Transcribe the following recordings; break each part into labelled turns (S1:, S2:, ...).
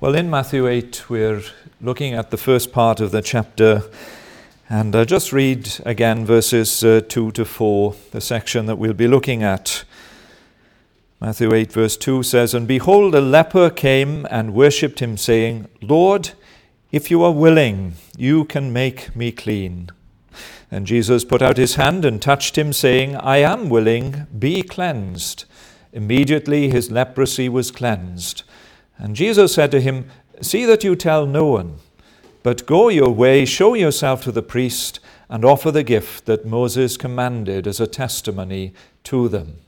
S1: Well, in Matthew 8, we're looking at the first part of the chapter, and I'll just read again verses 2 to 4, the section that we'll be looking at. Matthew 8, verse 2 says, "And behold, a leper came and worshipped him, saying, Lord, if you are willing, you can make me clean. And Jesus put out his hand and touched him, saying, I am willing, be cleansed. Immediately his leprosy was cleansed. And Jesus said to him, See that you tell no one, but go your way, show yourself to the priest, and offer the gift that Moses commanded as a testimony to them."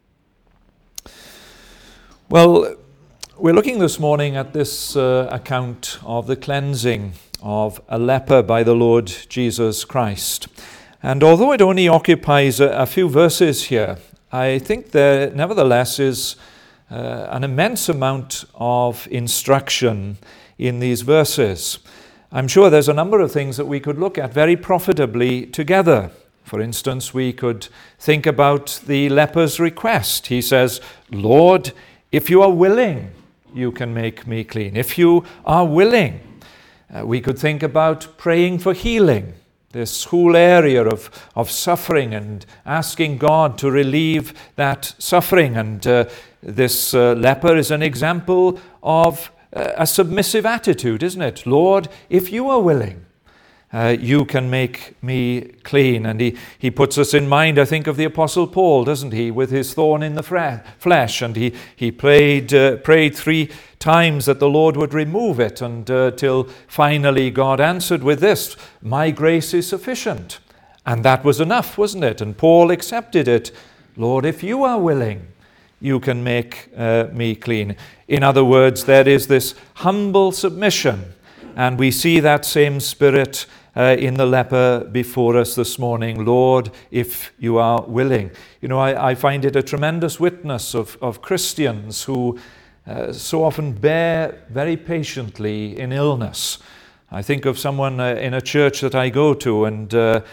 S1: Well, we're looking this morning at this account of the cleansing of a leper by the Lord Jesus Christ. And although it only occupies a few verses here, I think there nevertheless is an immense amount of instruction in these verses. I'm sure there's a number of things that we could look at very profitably together. For instance, we could think about the leper's request. He says, Lord, if you are willing, you can make me clean. If you are willing. We could think about praying for healing, this whole area of suffering and asking God to relieve that suffering. And this leper is an example of a submissive attitude, isn't it? Lord, if you are willing, you can make me clean. And he puts us in mind, I think, of the Apostle Paul, doesn't he, with his thorn in the flesh. And he prayed 3 times that the Lord would remove it, and till finally God answered with this, my grace is sufficient. And that was enough, wasn't it? And Paul accepted it. Lord, if you are willing, you can make me clean. In other words, there is this humble submission. And we see that same spirit in the leper before us this morning. Lord, if you are willing. You know, I find it a tremendous witness of Christians who so often bear very patiently in illness. I think of someone in a church that I go to, and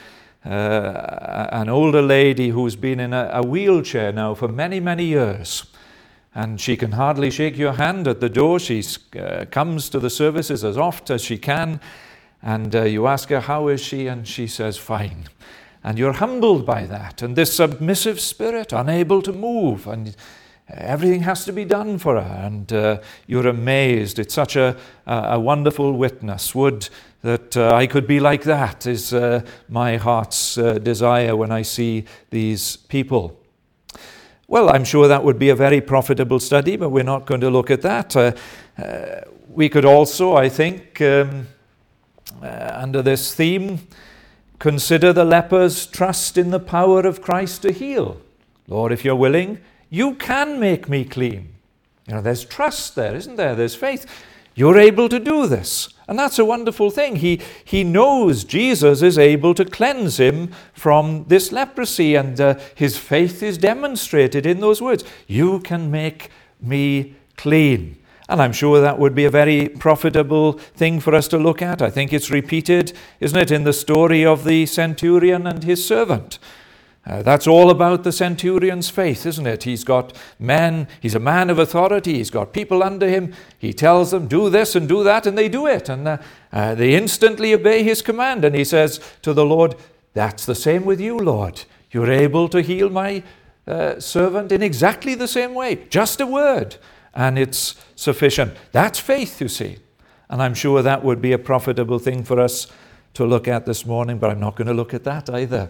S1: an older lady who's been in a wheelchair now for many, many years. And she can hardly shake your hand at the door. She comes to the services as oft as she can. And you ask her, how is she? And she says, fine. And you're humbled by that. And this submissive spirit, unable to move. And everything has to be done for her. And you're amazed. It's such a wonderful witness. Would that I could be like that is my heart's desire when I see these people. Well, I'm sure that would be a very profitable study, but we're not going to look at that. We could also, I think, under this theme, consider the leper's trust in the power of Christ to heal. Lord, if you're willing, you can make me clean. You know, there's trust there, isn't there? There's faith. You're able to do this. And that's a wonderful thing. He knows Jesus is able to cleanse him from this leprosy, and his faith is demonstrated in those words. You can make me clean. And I'm sure that would be a very profitable thing for us to look at. I think it's repeated, isn't it, in the story of the centurion and his servant. That's all about the centurion's faith, isn't it? He's got men, he's a man of authority, he's got people under him. He tells them, do this and do that, and they do it. And they instantly obey his command. And he says to the Lord, that's the same with you, Lord. You're able to heal my servant in exactly the same way. Just a word, and it's sufficient. That's faith, you see. And I'm sure that would be a profitable thing for us to look at this morning, but I'm not going to look at that either.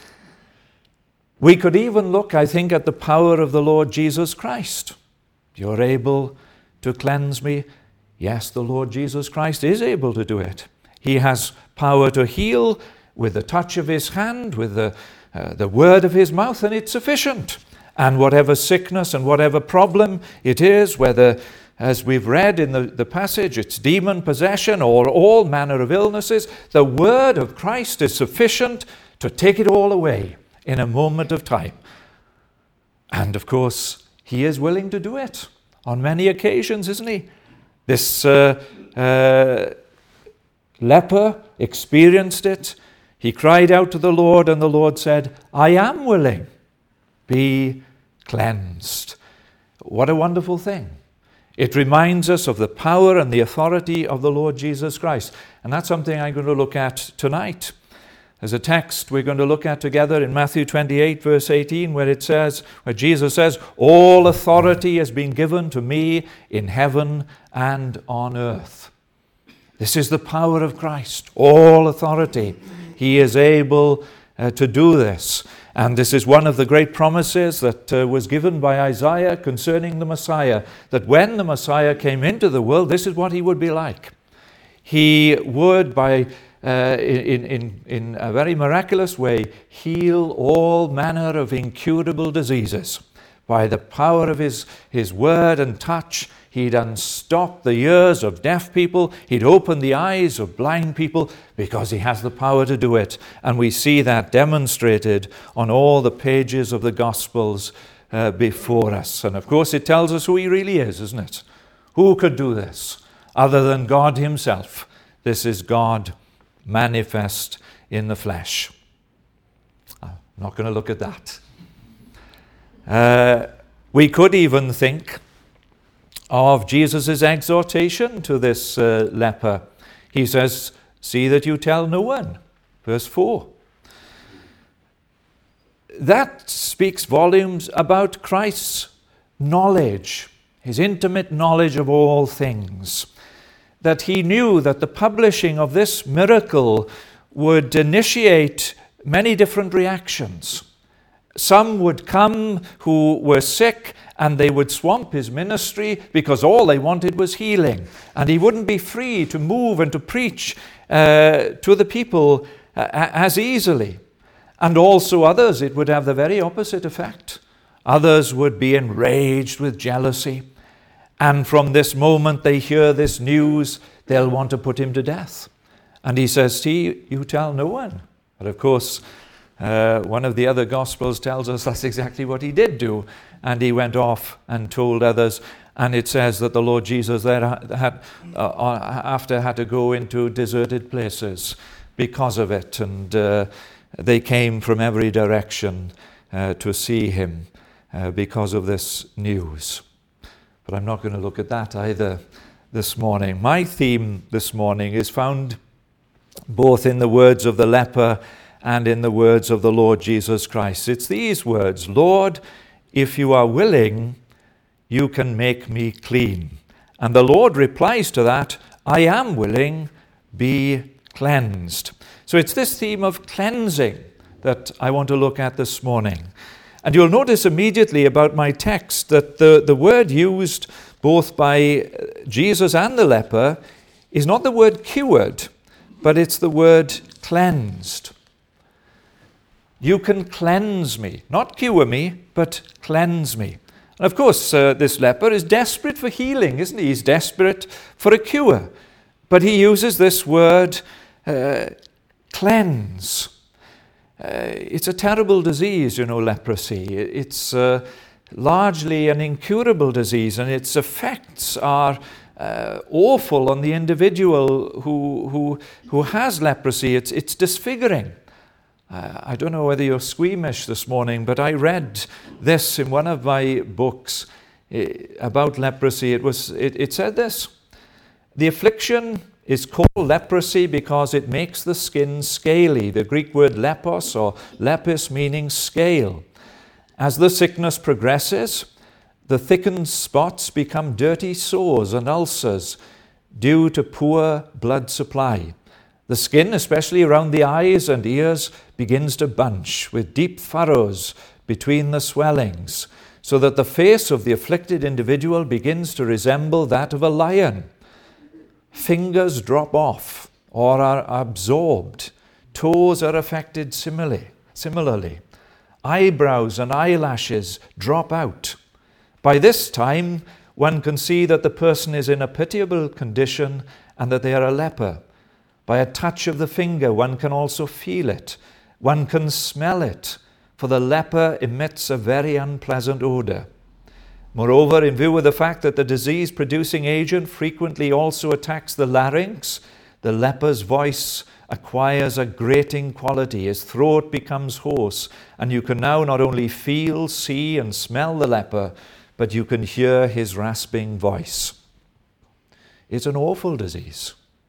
S1: We could even look, I think, at the power of the Lord Jesus Christ. You're able to cleanse me. Yes, the Lord Jesus Christ is able to do it. He has power to heal with the touch of his hand, with the word of his mouth, and it's sufficient. And whatever sickness and whatever problem it is, whether, as we've read in the passage, it's demon possession or all manner of illnesses, the word of Christ is sufficient to take it all away in a moment of time. And of course, he is willing to do it on many occasions, isn't he? This leper experienced it. He cried out to the Lord, and the Lord said, I am willing, be cleansed. What a wonderful thing. It reminds us of the power and the authority of the Lord Jesus Christ. And that's something I'm going to look at tonight. There's a text we're going to look at together in Matthew 28, verse 18, where Jesus says, "All authority has been given to me in heaven and on earth." This is the power of Christ. All authority. He is able to do this. And this is one of the great promises that was given by Isaiah concerning the Messiah, that when the Messiah came into the world, this is what he would be like. He would, in a very miraculous way, heal all manner of incurable diseases. By the power of his word and touch, he'd unstop the ears of deaf people. He'd open the eyes of blind people, because he has the power to do it. And we see that demonstrated on all the pages of the Gospels before us. And of course, it tells us who he really is, isn't it? Who could do this other than God himself? This is God manifest in the flesh. I'm not going to look at that. We could even think of Jesus' exhortation to this leper. He says, "See that you tell no one." Verse 4. That speaks volumes about Christ's knowledge, his intimate knowledge of all things. That he knew that the publishing of this miracle would initiate many different reactions. Some would come who were sick, and they would swamp his ministry because all they wanted was healing. And he wouldn't be free to move and to preach to the people as easily. And also others, it would have the very opposite effect. Others would be enraged with jealousy. And from this moment they hear this news, they'll want to put him to death. And he says, "See, you tell no one." But of course, one of the other Gospels tells us that's exactly what he did do. And he went off and told others. And it says that the Lord Jesus there had to go into deserted places because of it. And they came from every direction to see him because of this news. But I'm not going to look at that either this morning. My theme this morning is found both in the words of the leper and in the words of the Lord Jesus Christ. It's these words: "Lord, if you are willing, you can make me clean." And the Lord replies to that, "I am willing, be cleansed." So it's this theme of cleansing that I want to look at this morning. And you'll notice immediately about my text that the word used both by Jesus and the leper is not the word cured, but it's the word cleansed. You can cleanse me, not cure me, but cleanse me. And of course, this leper is desperate for healing, isn't he? He's desperate for a cure. But he uses this word, cleanse. It's a terrible disease, leprosy. It's largely an incurable disease, and its effects are awful on the individual who has leprosy. It's disfiguring. I don't know whether you're squeamish this morning, but I read this in one of my books about leprosy. It said this: "The affliction is called leprosy because it makes the skin scaly." The Greek word lepos or lepis meaning scale. As the sickness progresses, the thickened spots become dirty sores and ulcers due to poor blood supply. The skin, especially around the eyes and ears, begins to bunch with deep furrows between the swellings, so that the face of the afflicted individual begins to resemble that of a lion. Fingers drop off or are absorbed. Toes are affected similarly. Eyebrows and eyelashes drop out. By this time, one can see that the person is in a pitiable condition and that they are a leper. By a touch of the finger, one can also feel it. One can smell it, for the leper emits a very unpleasant odor. Moreover, in view of the fact that the disease-producing agent frequently also attacks the larynx, the leper's voice acquires a grating quality. His throat becomes hoarse, and you can now not only feel, see, and smell the leper, but you can hear his rasping voice. It's an awful disease.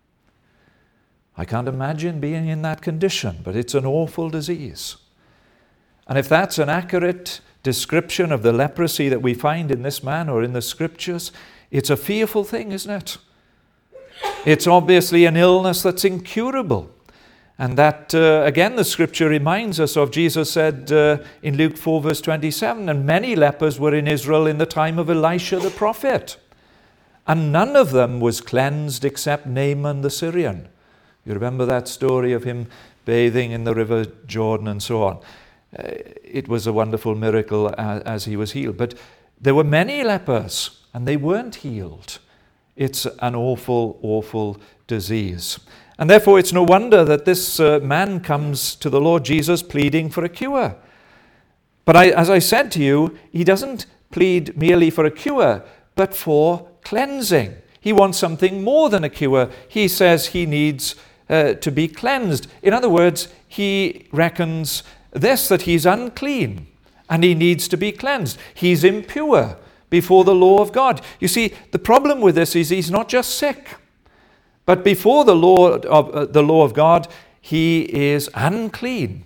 S1: I can't imagine being in that condition, but it's an awful disease. And if that's an accurate description of the leprosy that we find in this man or in the scriptures, it's a fearful thing, isn't it? It's obviously an illness that's incurable. And that, again, the scripture reminds us of, Jesus said in Luke 4 verse 27, and many lepers were in Israel in the time of Elisha the prophet, and none of them was cleansed except Naaman the Syrian. You remember that story of him bathing in the river Jordan and so on. It was a wonderful miracle as he was healed. But there were many lepers, and they weren't healed. It's an awful, awful disease. And therefore it's no wonder that this man comes to the Lord Jesus pleading for a cure. But as I said to you, he doesn't plead merely for a cure, but for cleansing. He wants something more than a cure. He says he needs to be cleansed. In other words, he reckons this, that he's unclean and he needs to be cleansed. He's impure before the law of God. You see, the problem with this is he's not just sick, but before the law of God, he is unclean.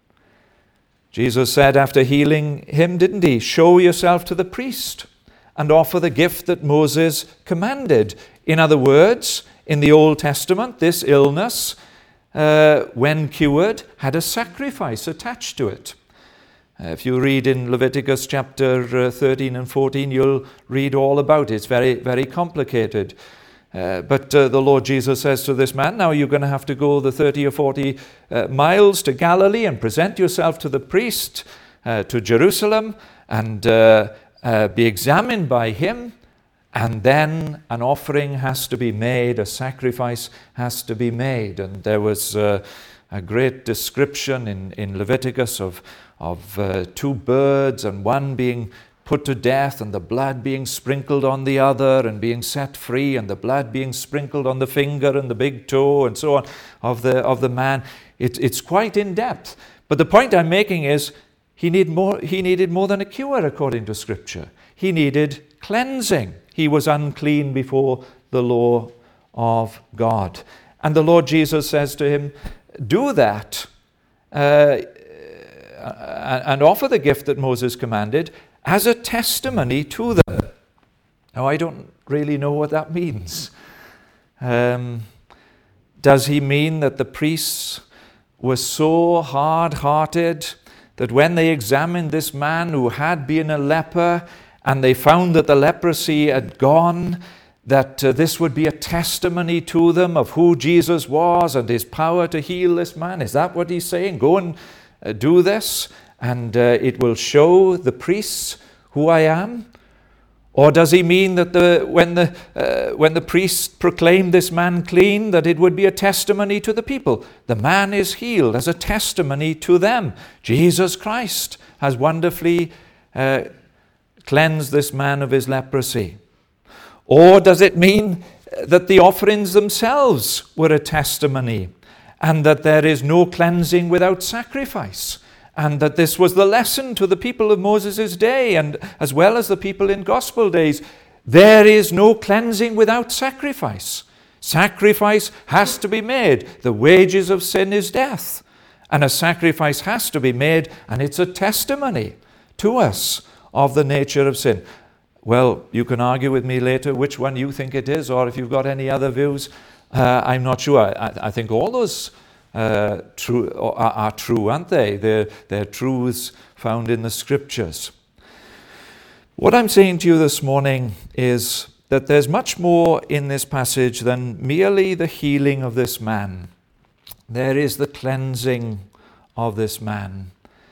S1: Jesus said after healing him, didn't he? Show yourself to the priest and offer the gift that Moses commanded. In other words, in the Old Testament, this illness, when cured, had a sacrifice attached to it. If you read in Leviticus chapter 13 and 14, you'll read all about it. It's very, very complicated. But the Lord Jesus says to this man, now you're going to have to go the 30 or 40 miles to Galilee and present yourself to the priest to Jerusalem and be examined by him. And then an offering has to be made, a sacrifice has to be made. And there was a great description in Leviticus of two birds and one being put to death and the blood being sprinkled on the other and being set free and the blood being sprinkled on the finger and the big toe and so on of the man. It's quite in depth. But the point I'm making is he needed more than a cure according to Scripture. He needed cleansing. He was unclean before the law of God. And the Lord Jesus says to him, do that and offer the gift that Moses commanded as a testimony to them. Now, I don't really know what that means. Does he mean that the priests were so hard-hearted that when they examined this man who had been a leper and they found that the leprosy had gone, that this would be a testimony to them of who Jesus was and his power to heal this man? Is that what he's saying? Go and do this, and it will show the priests who I am? Or does he mean that when the priests proclaimed this man clean, that it would be a testimony to the people? The man is healed as a testimony to them. Jesus Christ has wonderfully cleansed this man of his leprosy. Or does it mean that the offerings themselves were a testimony and that there is no cleansing without sacrifice? And that this was the lesson to the people of Moses' day, and as well as the people in gospel days. There is no cleansing without sacrifice. Sacrifice has to be made. The wages of sin is death. And a sacrifice has to be made, and it's a testimony to us of the nature of sin. Well, you can argue with me later which one you think it is, or if you've got any other views. I'm not sure. I think all those are true, aren't they? They're truths found in the Scriptures. What I'm saying to you this morning is that there's much more in this passage than merely the healing of this man. There is the cleansing of this man.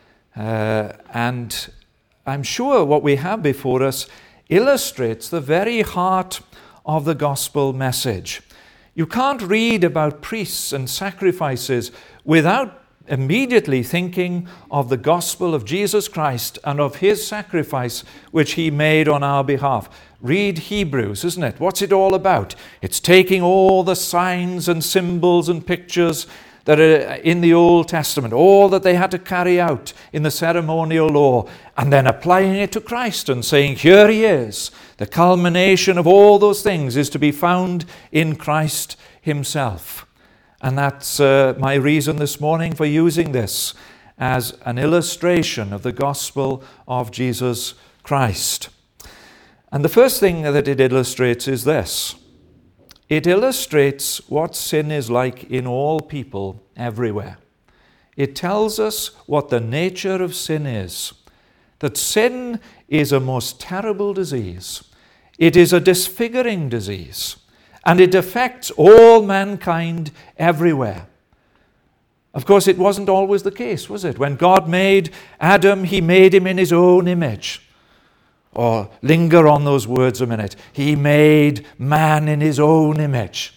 S1: And I'm sure what we have before us illustrates the very heart of the gospel message. You can't read about priests and sacrifices without immediately thinking of the gospel of Jesus Christ and of his sacrifice which he made on our behalf. Read Hebrews, isn't it? What's it all about? It's taking all the signs and symbols and pictures that are in the Old Testament, all that they had to carry out in the ceremonial law, and then applying it to Christ and saying, here he is. The culmination of all those things is to be found in Christ himself. And that's my reason this morning for using this as an illustration of the gospel of Jesus Christ. And the first thing that it illustrates is this. It illustrates what sin is like in all people everywhere. It tells us what the nature of sin is. That sin is a most terrible disease. It is a disfiguring disease. And it affects all mankind everywhere. Of course, it wasn't always the case, was it? When God made Adam, he made him in his own image. Or linger on those words a minute. He made man in his own image.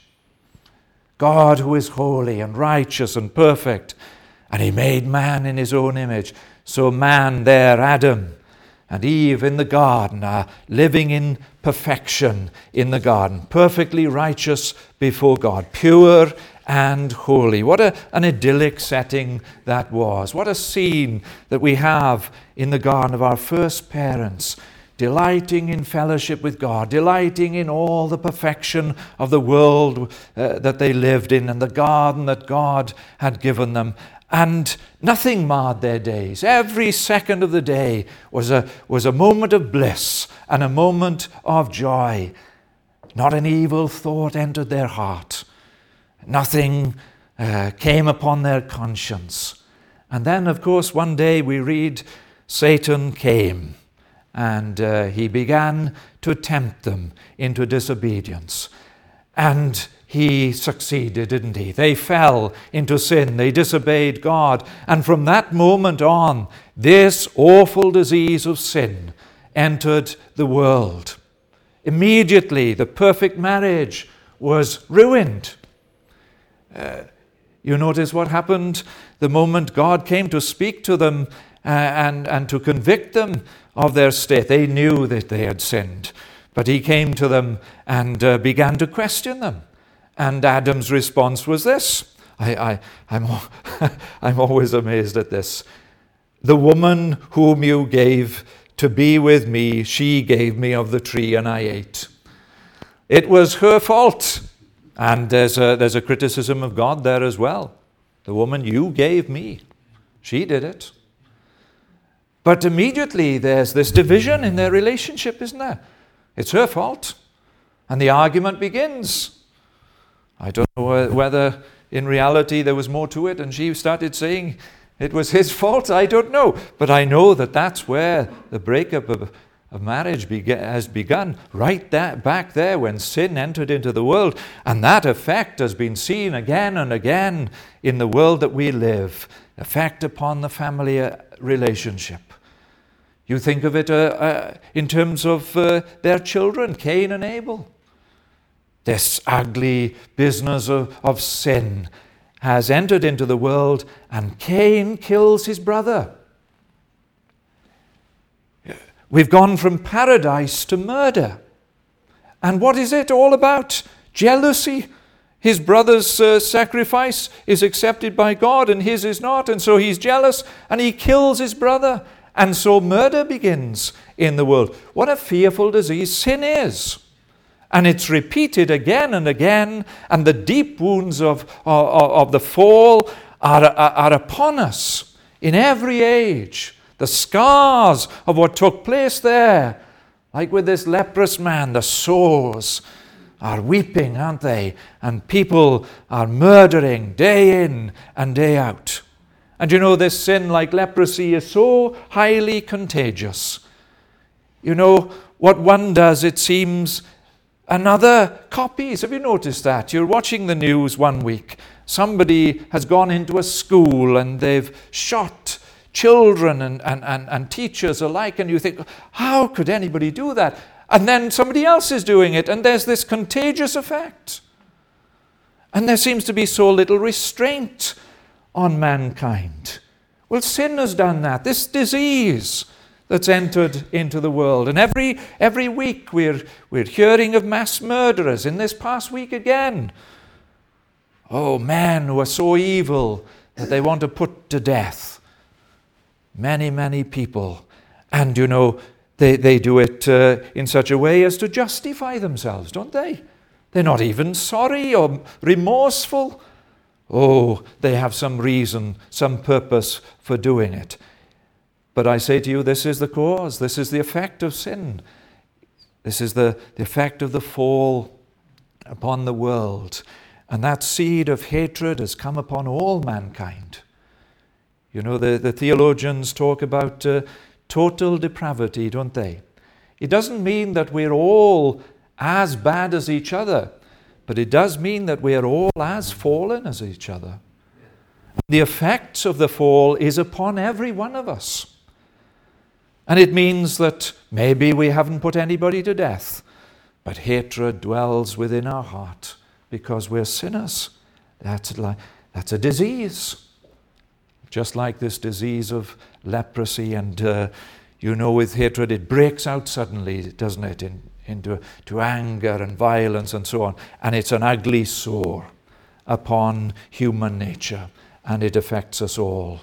S1: God who is holy and righteous and perfect. And he made man in his own image. So man there, Adam and Eve in the garden, are living in perfection in the garden. Perfectly righteous before God. Pure and holy. What an idyllic setting that was. What a scene that we have in the garden of our first parents, delighting in fellowship with God, delighting in all the perfection of the world that they lived in and the garden that God had given them. And nothing marred their days. Every second of the day was a moment of bliss and a moment of joy. Not an evil thought entered their heart. Nothing came upon their conscience. And then, of course, one day we read Satan came. And he began to tempt them into disobedience. And he succeeded, didn't he? They fell into sin. They disobeyed God. And from that moment on, this awful disease of sin entered the world. Immediately, the perfect marriage was ruined. You notice what happened the moment God came to speak to them and to convict them of their state. They knew that they had sinned, but he came to them and began to question them. And Adam's response was this. I'm always amazed at this. The woman whom you gave to be with me, she gave me of the tree and I ate. It was her fault. And there's a criticism of God there as well. The woman you gave me, she did it. But immediately there's this division in their relationship, isn't there? It's her fault. And the argument begins. I don't know whether in reality there was more to it and she started saying it was his fault. I don't know. But I know that that's where the breakup of marriage has begun, right back there when sin entered into the world. And that effect has been seen again and again in the world that we live. Effect upon the family relationship. You think of it in terms of their children, Cain and Abel. This ugly business of sin has entered into the world, and Cain kills his brother. We've gone from paradise to murder. And what is it all about? Jealousy. His brother's sacrifice is accepted by God and his is not, and so he's jealous and he kills his brother. And so murder begins in the world. What a fearful disease sin is. And it's repeated again and again, and the deep wounds of the fall are upon us in every age. The scars of what took place there, like with this leprous man, the sores are weeping, aren't they? And people are murdering day in and day out. And you know, this sin, like leprosy, is so highly contagious. You know, what one does, it seems, another copies. Have you noticed that? You're watching the news one week. Somebody has gone into a school and they've shot children and teachers alike. And you think, how could anybody do that? And then somebody else is doing it. And there's this contagious effect. And there seems to be so little restraint on mankind. Well, sin has done that. This disease that's entered into the world. And every week we're hearing of mass murderers. In this past week again, Oh, men who are so evil that they want to put to death many, many people. And, they do it in such a way as to justify themselves, don't they? They're not even sorry or remorseful. Oh, they have some reason, some purpose for doing it. But I say to you, this is the cause. This is the effect of sin. This is the effect of the fall upon the world. And that seed of hatred has come upon all mankind. The theologians talk about total depravity, don't they? It doesn't mean that we're all as bad as each other, but it does mean that we're all as fallen as each other. The effects of the fall is upon every one of us. And it means that maybe we haven't put anybody to death, but hatred dwells within our heart because we're sinners. That's a disease. Just like this disease of leprosy, and with hatred, it breaks out suddenly, doesn't it, into anger and violence and so on. And it's an ugly sore upon human nature, and it affects us all.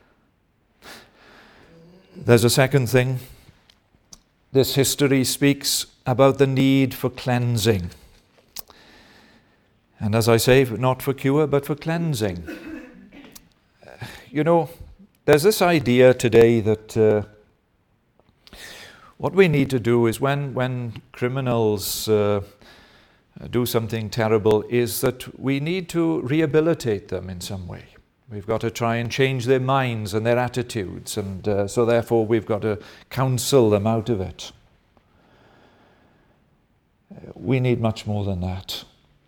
S1: There's a second thing. This history speaks about the need for cleansing. And as I say, not for cure, but for cleansing. There's this idea today that what we need to do is when criminals do something terrible is that we need to rehabilitate them in some way. We've got to try and change their minds and their attitudes, and so therefore we've got to counsel them out of it. We need much more than that.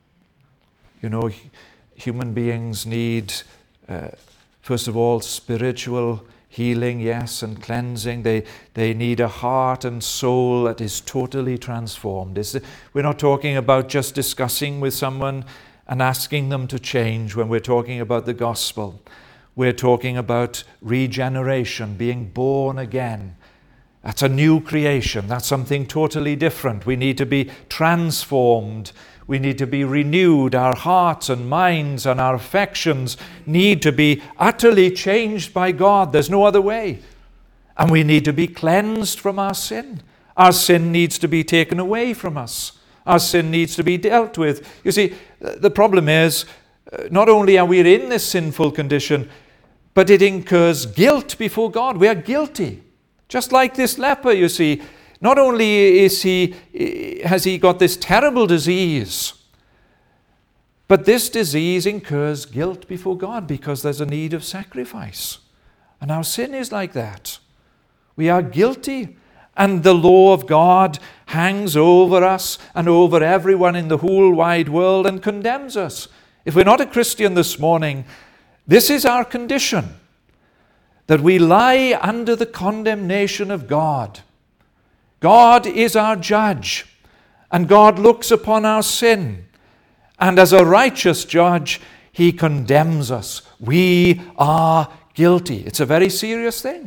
S1: Human beings need, first of all, spiritual healing, yes, and cleansing. They need a heart and soul that is totally transformed. We're not talking about just discussing with someone and asking them to change when we're talking about the gospel. We're talking about regeneration, being born again. That's a new creation. That's something totally different. We need to be transformed. We need to be renewed. Our hearts and minds and our affections need to be utterly changed by God. There's no other way. And we need to be cleansed from our sin. Our sin needs to be taken away from us. Our sin needs to be dealt with. You see, the problem is, not only are we in this sinful condition, but it incurs guilt before God. We are guilty. Just like this leper, you see. Not only has he got this terrible disease, but this disease incurs guilt before God because there's a need of sacrifice. And our sin is like that. We are guilty, and the law of God hangs over us and over everyone in the whole wide world and condemns us. If we're not a Christian this morning, this is our condition, that we lie under the condemnation of God. God is our judge, and God looks upon our sin, and as a righteous judge, he condemns us. We are guilty. It's a very serious thing.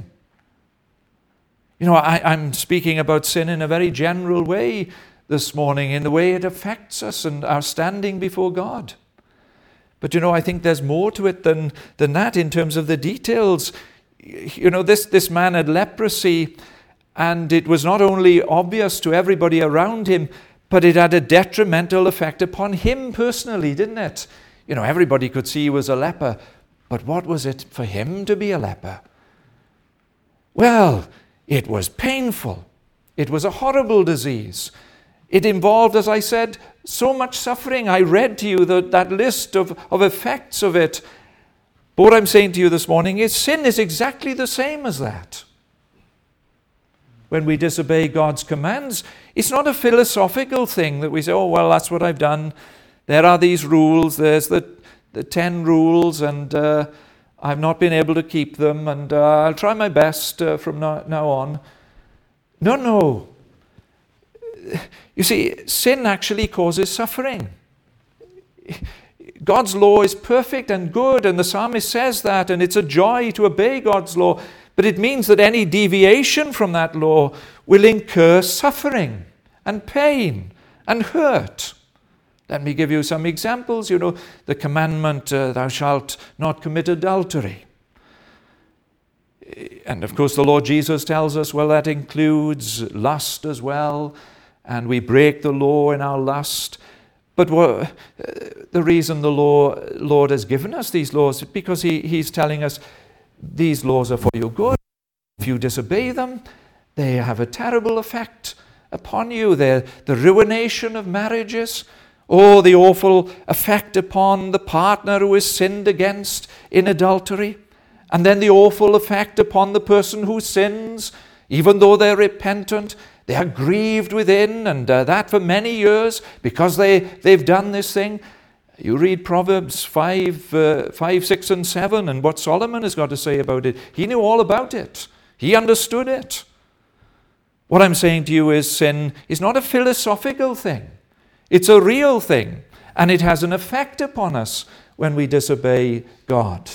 S1: I'm speaking about sin in a very general way this morning, in the way it affects us and our standing before God. But I think there's more to it than that in terms of the details. This man had leprosy, and it was not only obvious to everybody around him, but it had a detrimental effect upon him personally, didn't it? Everybody could see he was a leper, but what was it for him to be a leper? Well, it was painful. It was a horrible disease. It involved, as I said, so much suffering. I read to you that list of effects of it. But what I'm saying to you this morning is sin is exactly the same as that. When we disobey God's commands, it's not a philosophical thing that we say, oh, well, that's what I've done. There are these rules. There's the 10 rules, and I've not been able to keep them, and I'll try my best from now on. No. You see, sin actually causes suffering. God's law is perfect and good, and the psalmist says that, and it's a joy to obey God's law. But it means that any deviation from that law will incur suffering and pain and hurt. Let me give you some examples. The commandment, thou shalt not commit adultery. And of course the Lord Jesus tells us, well, that includes lust as well, and we break the law in our lust. But the reason the Lord has given us these laws is because He's telling us these laws are for your good. If you disobey them, they have a terrible effect upon you. They're the ruination of marriages, or the awful effect upon the partner who is sinned against in adultery. And then the awful effect upon the person who sins, even though they're repentant, they are grieved within, and that for many years, because they've done this thing. You read Proverbs 5, 6, and 7, and what Solomon has got to say about it. He knew all about it. He understood it. What I'm saying to you is sin is not a philosophical thing. It's a real thing, and it has an effect upon us when we disobey God.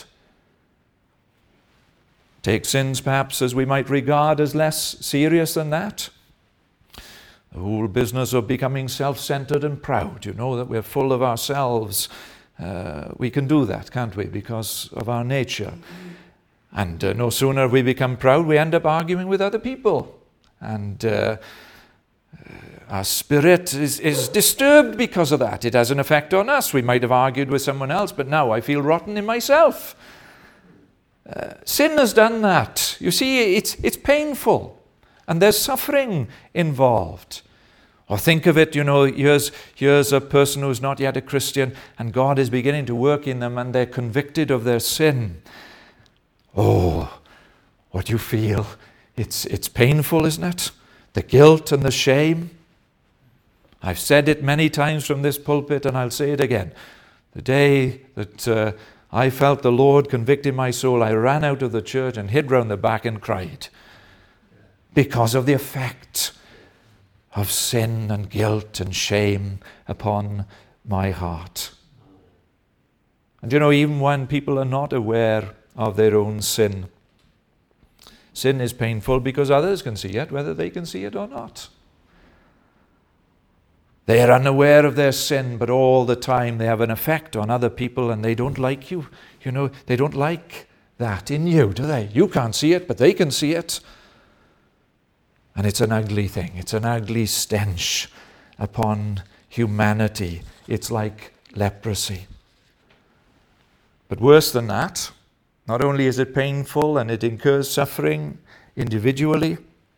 S1: Take sins perhaps as we might regard as less serious than that. The whole business of becoming self-centered and proud, that we're full of ourselves. We can do that, can't we, because of our nature. And no sooner we become proud, we end up arguing with other people. And our spirit is disturbed because of that. It has an effect on us. We might have argued with someone else, but now I feel rotten in myself. Sin has done that. You see, it's painful. And there's suffering involved. Or think of it, here's a person who's not yet a Christian, and God is beginning to work in them, and they're convicted of their sin. Oh, what you feel. It's painful, isn't it? The guilt and the shame. I've said it many times from this pulpit, and I'll say it again. The day that I felt the Lord convicting my soul, I ran out of the church and hid round the back and cried. Because of the effect of sin and guilt and shame upon my heart. And even when people are not aware of their own sin, sin is painful because others can see it, whether they can see it or not. They are unaware of their sin, but all the time they have an effect on other people, and they don't like you. They don't like that in you, do they? You can't see it, but they can see it. And it's an ugly thing. It's an ugly stench upon humanity. It's like leprosy. But worse than that, not only is it painful and it incurs suffering individually,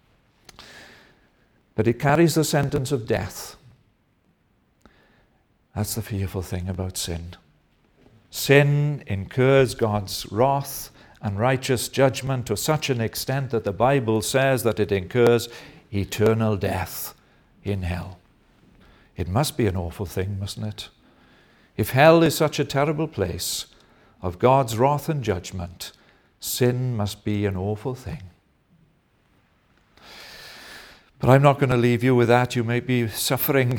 S1: but it carries the sentence of death. That's the fearful thing about sin. Sin incurs God's wrath and righteous judgment to such an extent that the Bible says that it incurs eternal death in hell. It must be an awful thing, mustn't it? If hell is such a terrible place of God's wrath and judgment, sin must be an awful thing. But I'm not going to leave you with that. You may be suffering.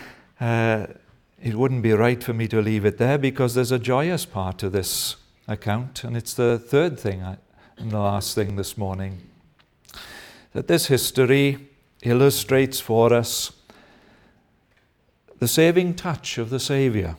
S1: It wouldn't be right for me to leave it there, because there's a joyous part to this account, and it's the third thing and the last thing this morning. That this history illustrates for us the saving touch of the Savior.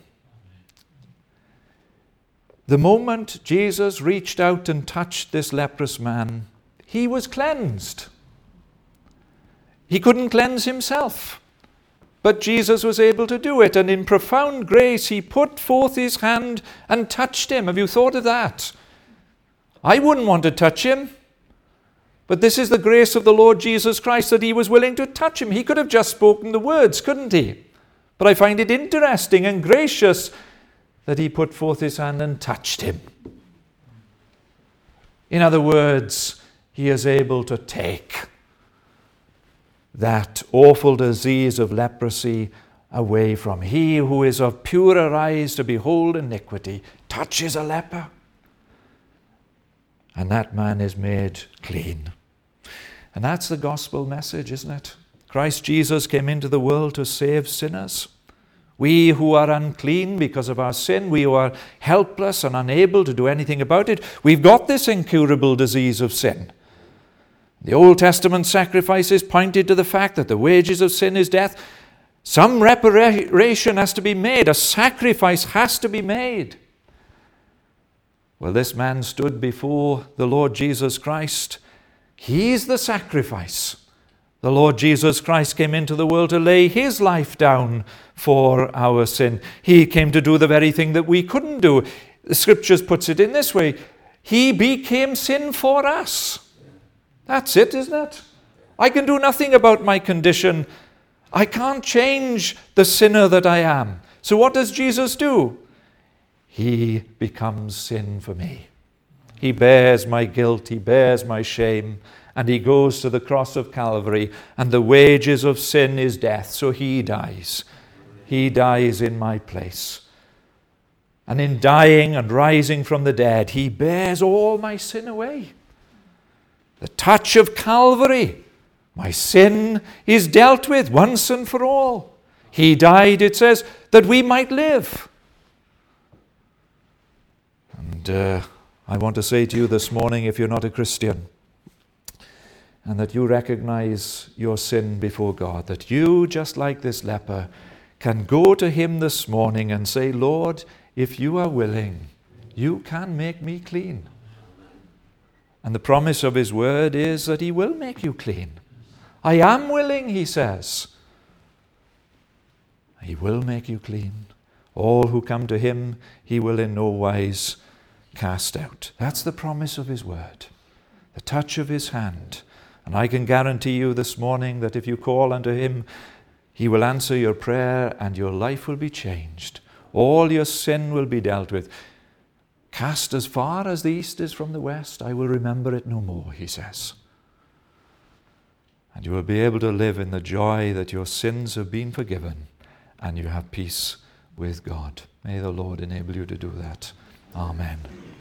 S1: The moment Jesus reached out and touched this leprous man, he was cleansed. He couldn't cleanse himself, but Jesus was able to do it, and in profound grace he put forth his hand and touched him. Have you thought of that? I wouldn't want to touch him, but this is the grace of the Lord Jesus Christ, that he was willing to touch him. He could have just spoken the words, couldn't he? But I find it interesting and gracious that he put forth his hand and touched him. In other words, he is able to take that awful disease of leprosy away from. He who is of purer eyes to behold iniquity touches a leper, and that man is made clean. And that's the gospel message, isn't it? Christ Jesus came into the world to save sinners. We who are unclean because of our sin, we who are helpless and unable to do anything about it, we've got this incurable disease of sin. The Old Testament sacrifices pointed to the fact that the wages of sin is death, Some reparation has to be made. A sacrifice has to be made. Well, this man stood before the Lord Jesus Christ. He's the sacrifice. The Lord Jesus Christ came into the world to lay his life down for our sin. He came to do the very thing that we couldn't do. The Scriptures puts it in this way. He became sin for us. That's it, isn't it? I can do nothing about my condition. I can't change the sinner that I am. So what does Jesus do? He becomes sin for me. He bears my guilt, he bears my shame, and he goes to the cross of Calvary, and the wages of sin is death, so he dies. He dies in my place. And in dying and rising from the dead, he bears all my sin away. The touch of Calvary, my sin is dealt with once and for all. He died, it says, that we might live. And I want to say to you this morning, if you're not a Christian, and that you recognize your sin before God, that you, just like this leper, can go to him this morning and say, Lord, if you are willing, you can make me clean. And the promise of his word is that he will make you clean. I am willing, he says. He will make you clean. All who come to him, he will in no wise cast out. That's the promise of his word, the touch of his hand. And I can guarantee you this morning that if you call unto him, he will answer your prayer and your life will be changed. All your sin will be dealt with. Cast as far as the east is from the west, I will remember it no more, he says. And you will be able to live in the joy that your sins have been forgiven and you have peace with God. May the Lord enable you to do that. Amen.